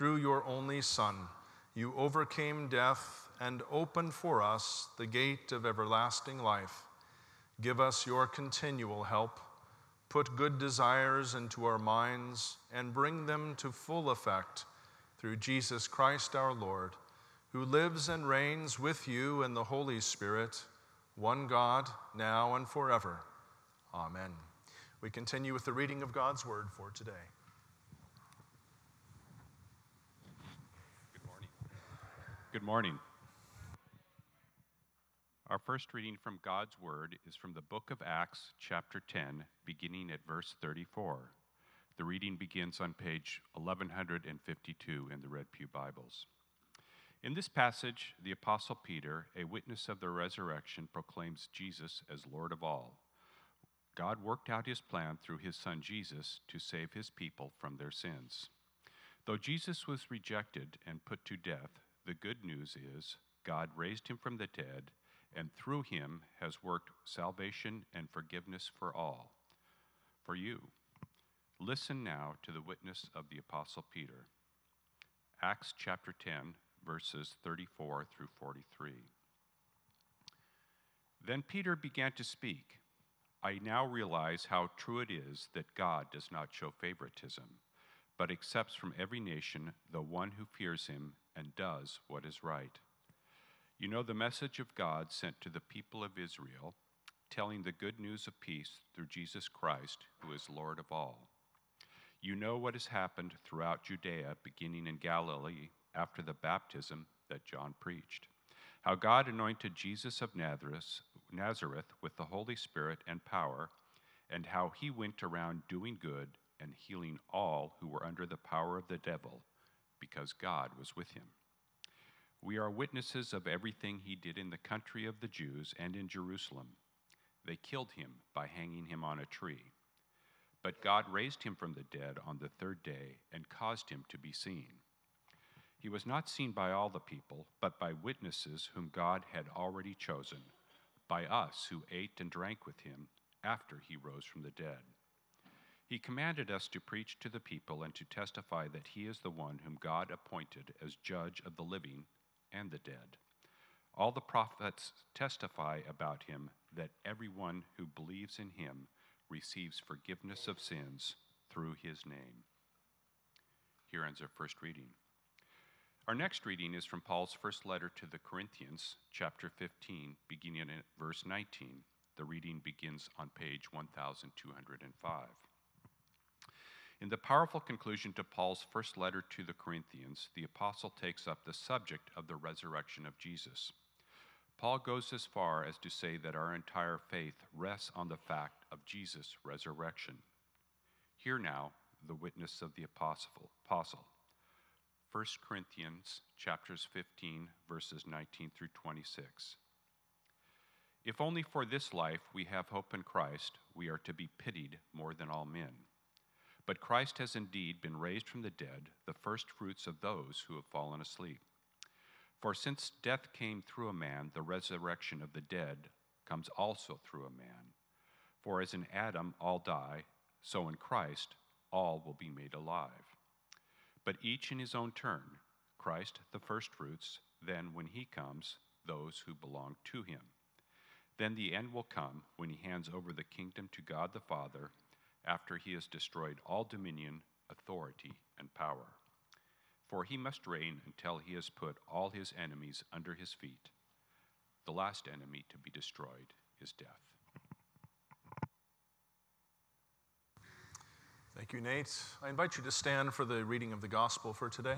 through your only Son, you overcame death and opened for us the gate of everlasting life. Give us your continual help. Put good desires into our minds and bring them to full effect through Jesus Christ our Lord, who lives and reigns with you in the Holy Spirit, one God, now and forever. Amen. We continue with the reading of God's word for today. Good morning. Good morning. Our first reading from God's word is from the book of Acts, chapter 10, beginning at verse 34. The reading begins on page 1152 in the Red Pew Bibles. In this passage, the Apostle Peter, a witness of the resurrection, proclaims Jesus as Lord of all. God worked out his plan through his Son Jesus to save his people from their sins. Though Jesus was rejected and put to death, the good news is God raised him from the dead and through him has worked salvation and forgiveness for all, for you. Listen now to the witness of the Apostle Peter. Acts chapter 10, verses 34 through 43. Then Peter began to speak. I now realize how true it is that God does not show favoritism, but accepts from every nation the one who fears him and does what is right. You know the message of God sent to the people of Israel, telling the good news of peace through Jesus Christ, who is Lord of all. You know what has happened throughout Judea, beginning in Galilee after the baptism that John preached, how God anointed Jesus of Nazareth with the Holy Spirit and power, and how he went around doing good and healing all who were under the power of the devil, because God was with him. We are witnesses of everything he did in the country of the Jews and in Jerusalem. They killed him by hanging him on a tree. But God raised him from the dead on the third day and caused him to be seen. He was not seen by all the people, but by witnesses whom God had already chosen, by us who ate and drank with him after he rose from the dead. He commanded us to preach to the people and to testify that he is the one whom God appointed as judge of the living and the dead. All the prophets testify about him that everyone who believes in him receives forgiveness of sins through his name. Here ends our first reading. Our next reading is from Paul's first letter to the Corinthians, chapter 15, beginning at verse 19. The reading begins on page 1205. In the powerful conclusion to Paul's first letter to the Corinthians, the apostle takes up the subject of the resurrection of Jesus. Paul goes as far as to say that our entire faith rests on the fact of Jesus' resurrection. Hear now the witness of the apostle. 1 Corinthians chapters 15, verses 19 through 26. If only for this life we have hope in Christ, we are to be pitied more than all men. But Christ has indeed been raised from the dead, the first fruits of those who have fallen asleep. For since death came through a man, the resurrection of the dead comes also through a man. For as in Adam all die, so in Christ all will be made alive. But each in his own turn, Christ the firstfruits, then when he comes, those who belong to him. Then the end will come when he hands over the kingdom to God the Father, after he has destroyed all dominion, authority, and power. For he must reign until he has put all his enemies under his feet. The last enemy to be destroyed is death. Thank you, Nate. I invite you to stand for the reading of the gospel for today.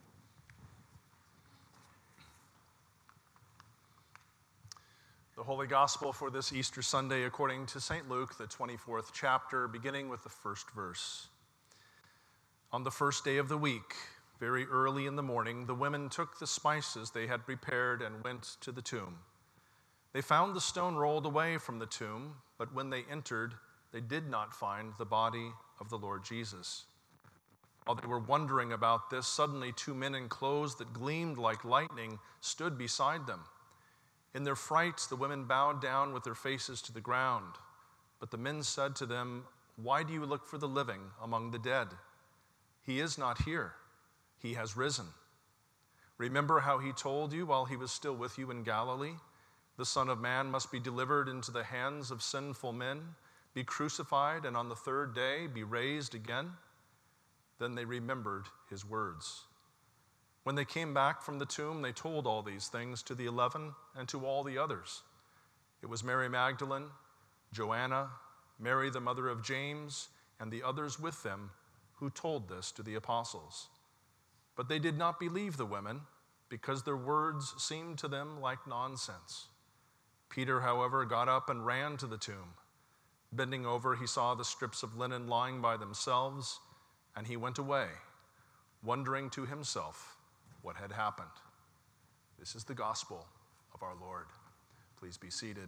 The Holy Gospel for this Easter Sunday according to St. Luke, the 24th chapter, beginning with the first verse. On the first day of the week, very early in the morning, the women took the spices they had prepared and went to the tomb. They found the stone rolled away from the tomb, but when they entered, they did not find the body of the Lord Jesus. While they were wondering about this, suddenly 2 men in clothes that gleamed like lightning stood beside them. In their fright, the women bowed down with their faces to the ground. But the men said to them, "Why do you look for the living among the dead? He is not here. He has risen. Remember how he told you while he was still with you in Galilee? The Son of Man must be delivered into the hands of sinful men, be crucified, and on the third day be raised again." Then they remembered his words. When they came back from the tomb, they told all these things to the 11 and to all the others. It was Mary Magdalene, Joanna, Mary the mother of James, and the others with them who told this to the apostles. But they did not believe the women, because their words seemed to them like nonsense. Peter, however, got up and ran to the tomb. Bending over, he saw the strips of linen lying by themselves, and he went away, wondering to himself what had happened. This is the gospel of our Lord. Please be seated.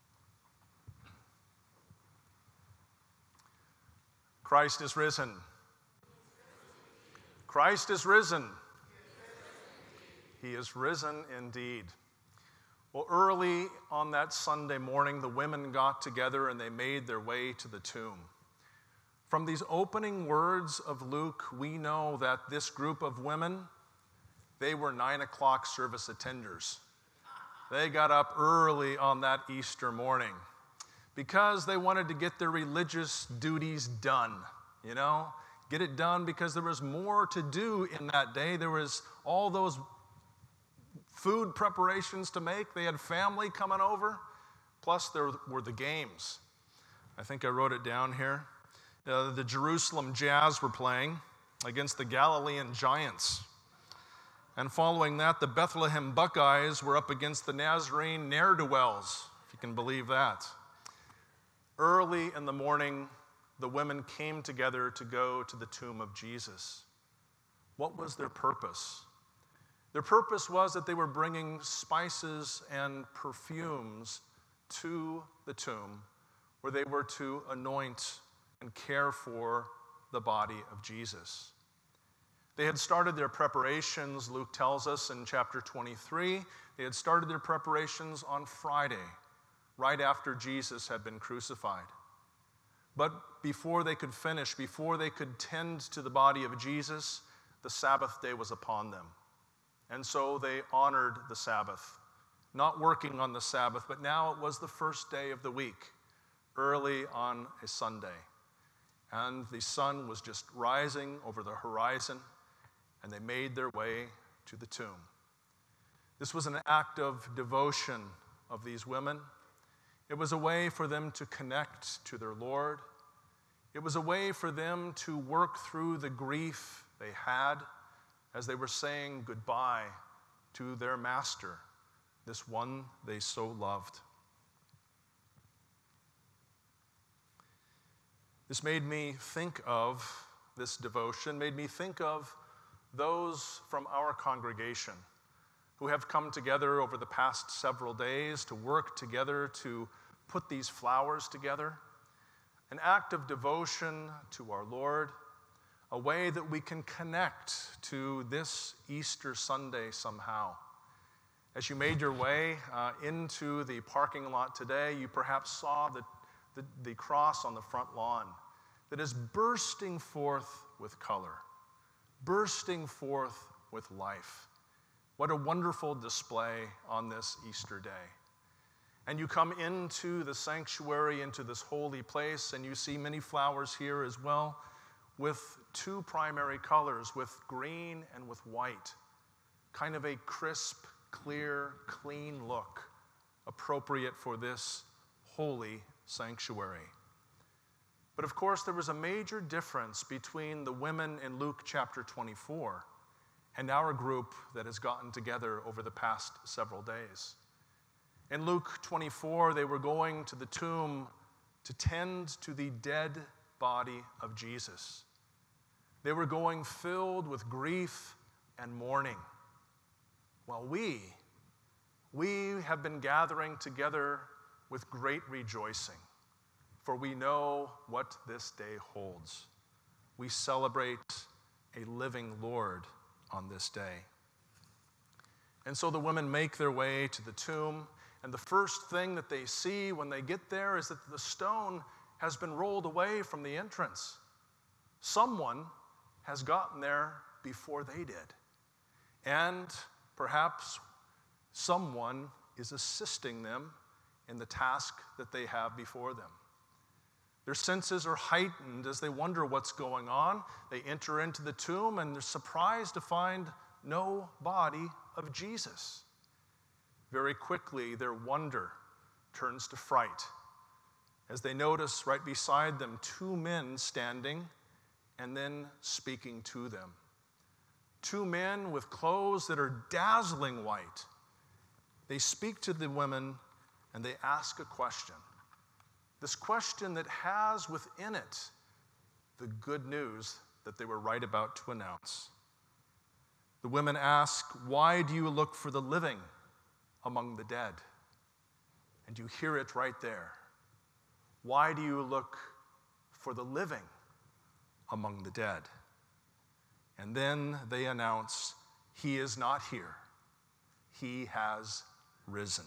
Christ is risen. Christ is risen. He is risen indeed. Well, early on that Sunday morning, the women got together and they made their way to the tomb. From these opening words of Luke, we know that this group of women, they were 9 o'clock service attenders. They got up early on that Easter morning because they wanted to get their religious duties done, get it done because there was more to do in that day. There was all those food preparations to make. They had family coming over. Plus, there were the games. I think I wrote it down here. The Jerusalem Jazz were playing against the Galilean Giants. And following that, the Bethlehem Buckeyes were up against the Nazarene Ne'er-do-wells, if you can believe that. Early in the morning, the women came together to go to the tomb of Jesus. What was their purpose? Their purpose was that they were bringing spices and perfumes to the tomb where they were to anoint and care for the body of Jesus. They had started their preparations, Luke tells us in chapter 23, they had started their preparations on Friday, right after Jesus had been crucified. But before they could finish, before they could tend to the body of Jesus, the Sabbath day was upon them. And so they honored the Sabbath, not working on the Sabbath, but now it was the first day of the week, early on a Sunday. And the sun was just rising over the horizon, and they made their way to the tomb. This was an act of devotion of these women. It was a way for them to connect to their Lord. It was a way for them to work through the grief they had as they were saying goodbye to their master, this one they so loved. This made me think of this devotion, made me think of those from our congregation who have come together over the past several days to work together to put these flowers together. An act of devotion to our Lord, a way that we can connect to this Easter Sunday somehow. As you made your way into the parking lot today, you perhaps saw the cross on the front lawn that is bursting forth with color, bursting forth with life. What a wonderful display on this Easter day. And you come into the sanctuary, into this holy place, and you see many flowers here as well, with two primary colors, with green and with white. Kind of a crisp, clear, clean look, appropriate for this holy sanctuary. But of course, there was a major difference between the women in Luke chapter 24 and our group that has gotten together over the past several days. In Luke 24, they were going to the tomb to tend to the dead body of Jesus. They were going filled with grief and mourning. While we have been gathering together with great rejoicing, for we know what this day holds. We celebrate a living Lord on this day. And so the women make their way to the tomb, and the first thing that they see when they get there is that the stone has been rolled away from the entrance. Someone has gotten there before they did. And perhaps someone is assisting them in the task that they have before them. Their senses are heightened as they wonder what's going on. They enter into the tomb and they're surprised to find no body of Jesus. Very quickly, their wonder turns to fright as they notice right beside them 2 men standing and then speaking to them. 2 men with clothes that are dazzling white. They speak to the women and they ask a question. This question that has within it the good news that they were right about to announce. The women ask, "Why do you look for the living among the dead?" And you hear it right there. Why do you look for the living among the dead? And then they announce, "He is not here. He has risen."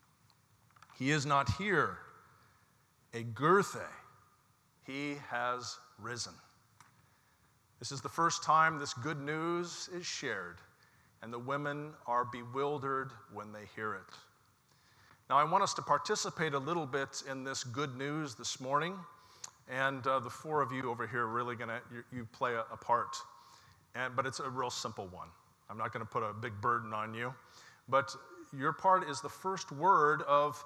He is not here, egerthe. He has risen. This is the first time this good news is shared, and the women are bewildered when they hear it. Now, I want us to participate a little bit in this good news this morning, and the 4 of you over here are really you play a part, but it's a real simple one. I'm not going to put a big burden on you, but your part is the first word of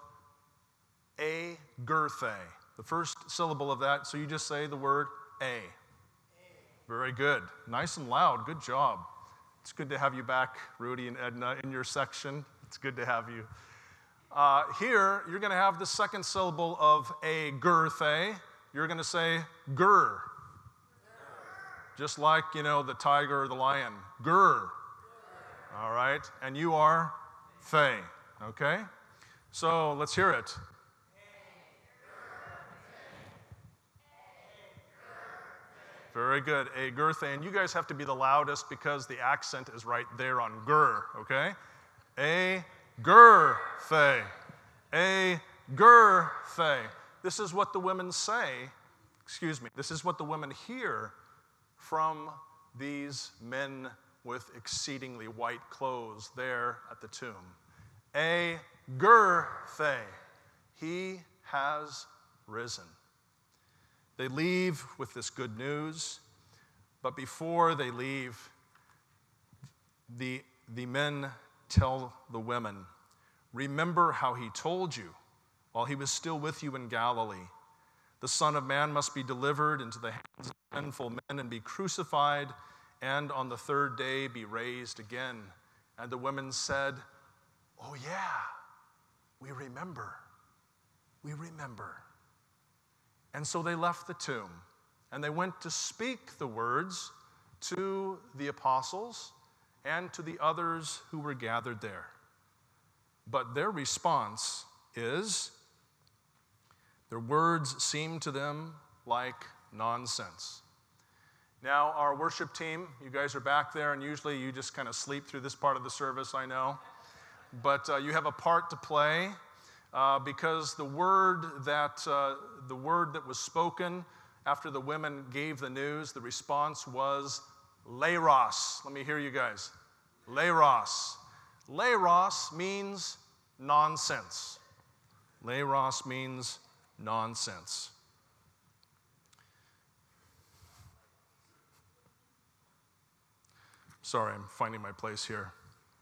egerthe, the first syllable of that, so you just say the word a. Very good. Nice and loud. Good job. It's good to have you back, Rudy and Edna, in your section. It's good to have you. Here, you're going to have the second syllable of egerthe. You're going to say gur. Just like, the tiger or the lion. Gur. All right. And you are Faye. Okay? So let's hear it. Very good. Egerthe. And you guys have to be the loudest because the accent is right there on gur, okay? Egerthe. Egerthe. This is what the women say, this is what the women hear from these men with exceedingly white clothes there at the tomb. Egerthe. He has risen. They leave with this good news, but before they leave, the men tell the women, "Remember how he told you while he was still with you in Galilee. The Son of Man must be delivered into the hands of sinful men and be crucified, and on the 3rd day be raised again." And the women said, "Oh yeah, we remember. We remember." And so they left the tomb, and they went to speak the words to the apostles and to the others who were gathered there. But their response is, their words seem to them like nonsense. Now, our worship team, you guys are back there, and usually you just kind of sleep through this part of the service, I know. But you have a part to play. Because the word that was spoken after the women gave the news, the response was leiros. Let me hear you guys. Leiros. Leiros means nonsense. Leiros means nonsense. Sorry, I'm finding my place here.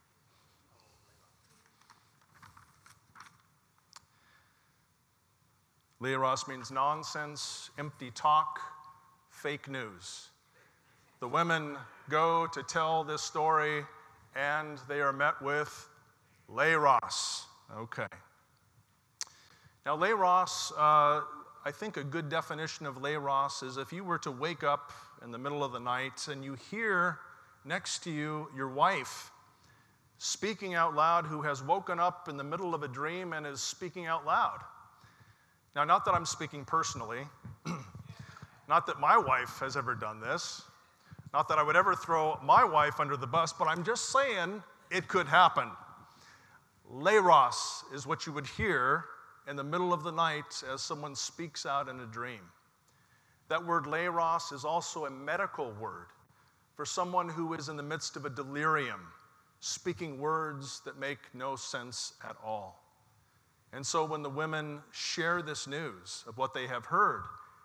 Leiros means nonsense, empty talk, fake news. The women go to tell this story, and they are met with leiros. Okay. Now, leiros, I think a good definition of leiros is if you were to wake up in the middle of the night and you hear next to you your wife speaking out loud, who has woken up in the middle of a dream and is speaking out loud. Now, not that I'm speaking personally, not that my wife has ever done this, not that I would ever throw my wife under the bus, but I'm just saying it could happen. Leiros is what you would hear in the middle of the night as someone speaks out in a dream. That word leiros is also a medical word for someone who is in the midst of a delirium, speaking words that make no sense at all. And so when the women share this news of what they have heard,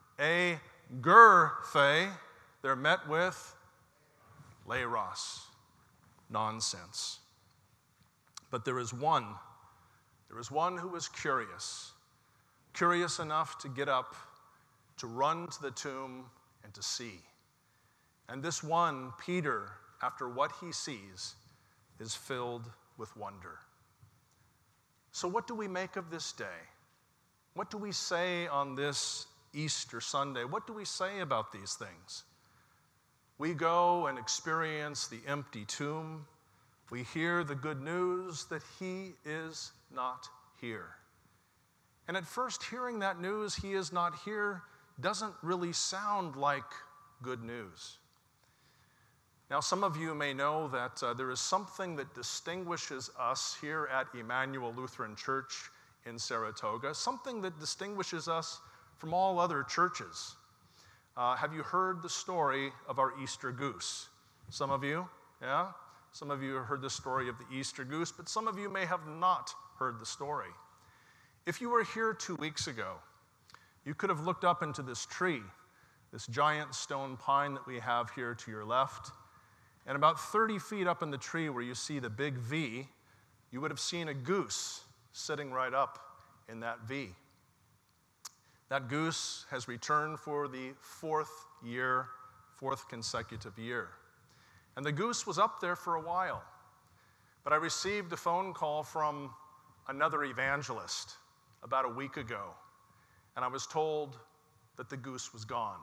agerthe, they're met with leros, nonsense. But there is one who was curious enough to get up, to run to the tomb, and to see. And this one, Peter, after what he sees, is filled with wonder. So what do we make of this day? What do we say on this Easter Sunday? What do we say about these things? We go and experience the empty tomb. We hear the good news that he is not here. And at first, hearing that news, he is not here, doesn't really sound like good news. Now, some of you may know that there is something that distinguishes us here at Emmanuel Lutheran Church in Saratoga, something that distinguishes us from all other churches. Have you heard the story of our Easter goose? Some of you, yeah? Some of you have heard the story of the Easter goose, but some of you may have not heard the story. If you were here 2 weeks ago, you could have looked up into this tree, this giant stone pine that we have here to your left, and about 30 feet up in the tree where you see the big V, you would have seen a goose sitting right up in that V. That goose has returned for the fourth consecutive year. And the goose was up there for a while. But I received a phone call from another evangelist about a week ago, and I was told that the goose was gone.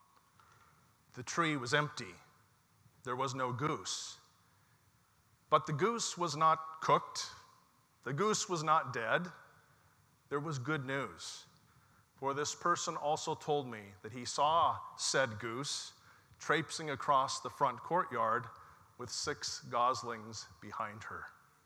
The tree was empty. There was no goose. But the goose was not cooked. The goose was not dead. There was good news. For this person also told me that he saw said goose traipsing across the front courtyard with 6 goslings behind her.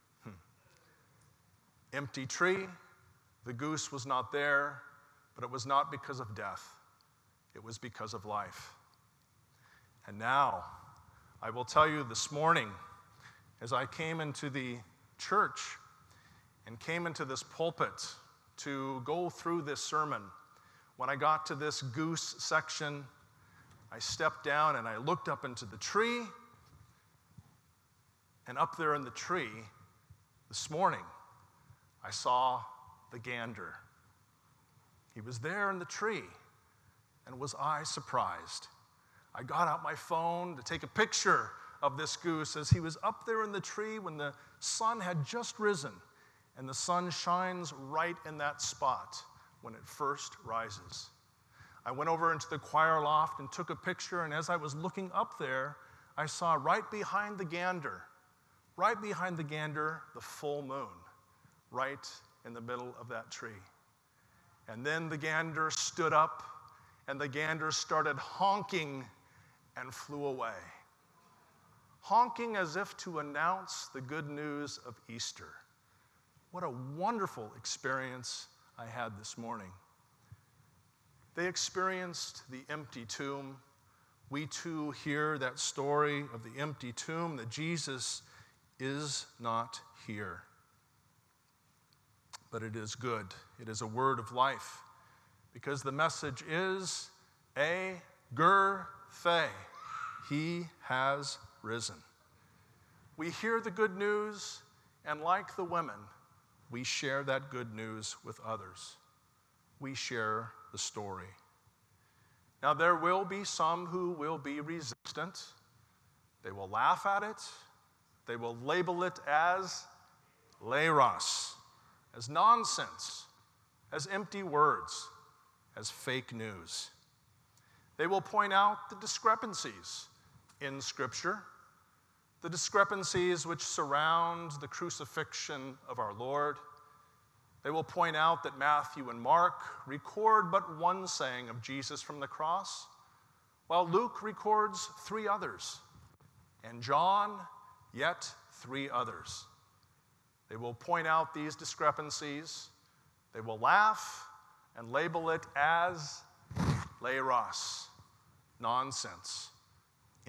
Empty tree, the goose was not there, but it was not because of death. It was because of life. And now, I will tell you this morning, as I came into the church and came into this pulpit to go through this sermon, when I got to this goose section, I stepped down and I looked up into the tree, and up there in the tree this morning, I saw the gander. He was there in the tree, and was I surprised? I got out my phone to take a picture of this goose as he was up there in the tree when the sun had just risen, and the sun shines right in that spot when it first rises. I went over into the choir loft and took a picture, and as I was looking up there, I saw right behind the gander, the full moon, right in the middle of that tree. And then the gander stood up, and the gander started honking and flew away. Honking as if to announce the good news of Easter. What a wonderful experience I had this morning. They experienced the empty tomb. We too hear that story of the empty tomb, that Jesus is not here. But it is good. It is a word of life, because the message is agerthe. He has risen. We hear the good news, and like the women, we share that good news with others. We share the story. Now, there will be some who will be resistant. They will laugh at it. They will label it as leros, as nonsense, as empty words, as fake news. They will point out the discrepancies in Scripture, the discrepancies which surround the crucifixion of our Lord. They will point out that Matthew and Mark record but one saying of Jesus from the cross, while Luke records 3 others, and John yet 3 others. They will point out these discrepancies. They will laugh and label it as leros, nonsense,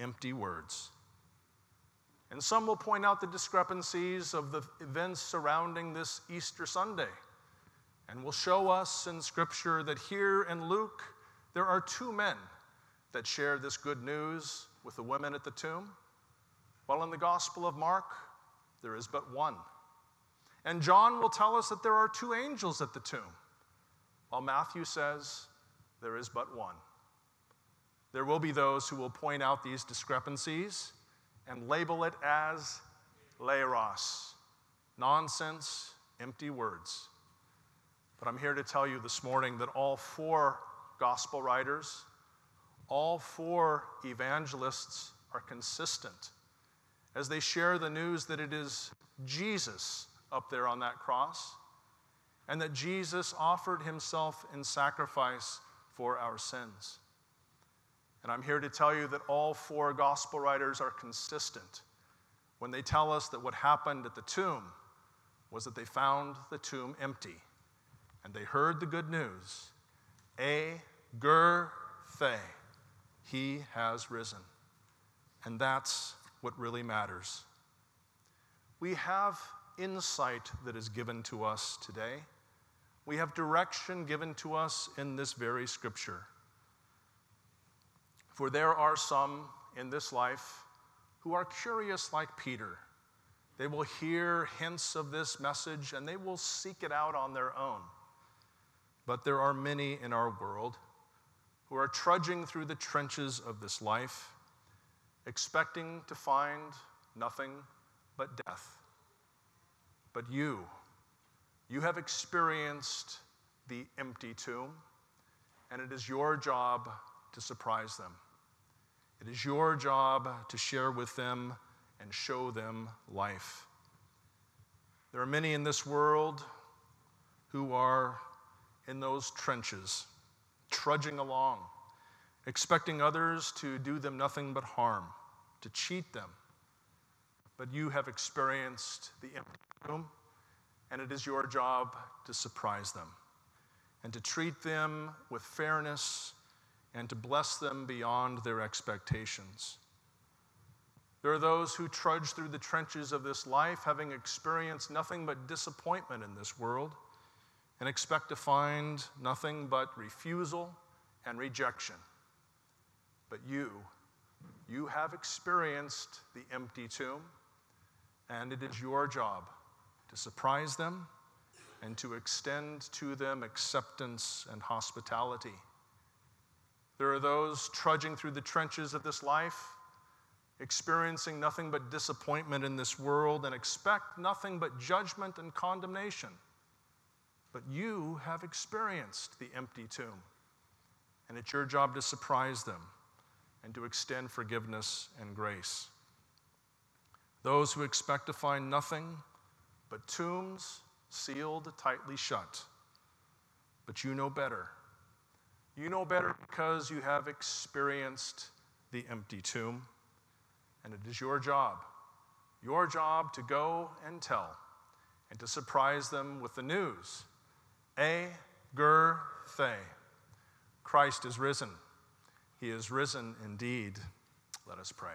empty words. And some will point out the discrepancies of the events surrounding this Easter Sunday, and will show us in Scripture that here in Luke, there are two men that share this good news with the women at the tomb, while in the Gospel of Mark, there is but one. And John will tell us that there are two angels at the tomb, while Matthew says there is but one. There will be those who will point out these discrepancies and label it as leros, nonsense, empty words. But I'm here to tell you this morning that all four gospel writers, all four evangelists are consistent as they share the news that it is Jesus up there on that cross, and that Jesus offered himself in sacrifice for our sins. And I'm here to tell you that all four gospel writers are consistent when they tell us that what happened at the tomb was that they found the tomb empty, and they heard the good news, ger the, he has risen. And that's what really matters. We have insight that is given to us today. We have direction given to us in this very Scripture. For there are some in this life who are curious like Peter. They will hear hints of this message and they will seek it out on their own. But there are many in our world who are trudging through the trenches of this life, expecting to find nothing but death. But you have experienced the empty tomb, and it is your job to surprise them. It is your job to share with them and show them life. There are many in this world who are in those trenches, trudging along, expecting others to do them nothing but harm, to cheat them. But you have experienced the empty tomb, and it is your job to surprise them and to treat them with fairness and to bless them beyond their expectations. There are those who trudge through the trenches of this life, having experienced nothing but disappointment in this world, and expect to find nothing but refusal and rejection. But you have experienced the empty tomb, and it is your job to surprise them and to extend to them acceptance and hospitality. There are those trudging through the trenches of this life, experiencing nothing but disappointment in this world and expect nothing but judgment and condemnation. But you have experienced the empty tomb, and it's your job to surprise them and to extend forgiveness and grace. Those who expect to find nothing but tombs sealed tightly shut. But you know better. You know better because you have experienced the empty tomb, and it is your job to go and tell and to surprise them with the news. Ger the, Christ is risen. He is risen indeed. Let us pray.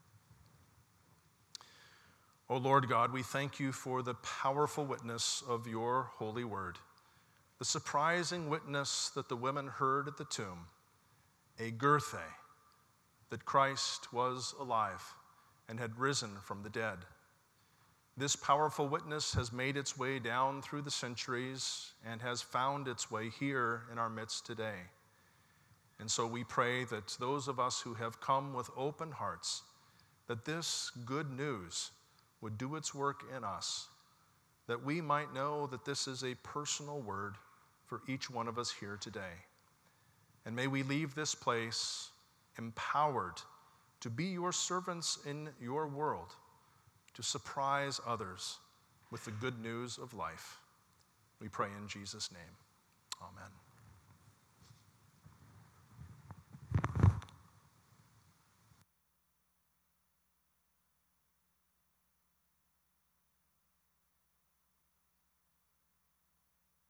O Lord God, we thank you for the powerful witness of your holy word, the surprising witness that the women heard at the tomb, ger the, that Christ was alive and had risen from the dead. This powerful witness has made its way down through the centuries and has found its way here in our midst today. And so we pray that those of us who have come with open hearts, that this good news would do its work in us, that we might know that this is a personal word for each one of us here today. And may we leave this place empowered to be your servants in your world, to surprise others with the good news of life. We pray in Jesus' name. Amen.